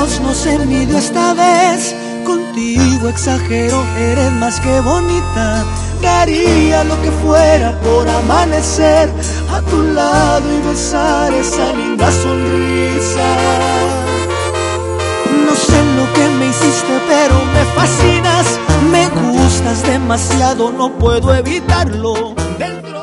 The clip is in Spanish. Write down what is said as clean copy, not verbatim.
Dios nos envidió esta vez. Contigo exagero, eres más que bonita. Daría lo que fuera por amanecer a tu lado y besar esa linda sonrisa. No sé lo que me hiciste, pero me fascinas. Me gustas demasiado, no puedo evitarlo. Dentro